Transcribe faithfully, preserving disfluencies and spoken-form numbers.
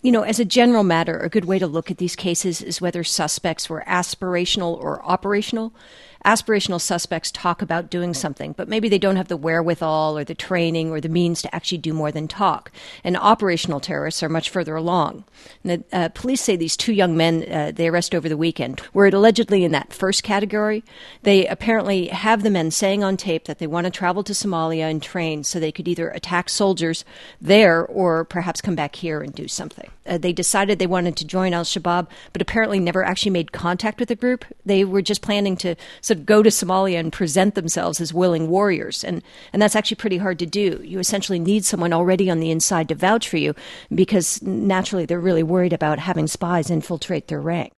You know, as a general matter, a good way to look at these cases is whether suspects were aspirational or operational. Aspirational suspects talk about doing something, but maybe they don't have the wherewithal or the training or the means to actually do more than talk. And operational terrorists are much further along. And the uh, police say these two young men uh, they arrested over the weekend were allegedly in that first category. They apparently have the men saying on tape that they want to travel to Somalia and train so they could either attack soldiers there or perhaps come back here and do something. Uh, they decided they wanted to join al-Shabaab, but apparently never actually made contact with the group. They were just planning to sort of go to Somalia and present themselves as willing warriors. And, and that's actually pretty hard to do. You essentially need someone already on the inside to vouch for you because naturally they're really worried about having spies infiltrate their ranks.